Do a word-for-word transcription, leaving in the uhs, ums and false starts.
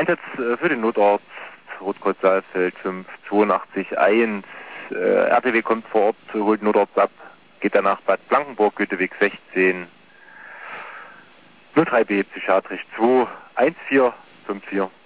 Einsatz äh, für den Notort Rotkreuz Saalfeld fünf zweiundachtzig eins. Äh, R T W kommt vor Ort, holt Notorts ab, geht danach Bad Blankenburg, Goetheweg sechzehn. null drei B psychiatrisch zwei eins vier fünf vier.